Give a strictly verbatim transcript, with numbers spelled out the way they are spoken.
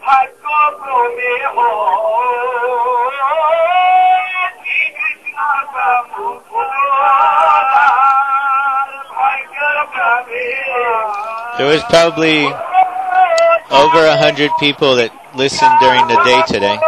There was probably over a hundred people that listened during the day today.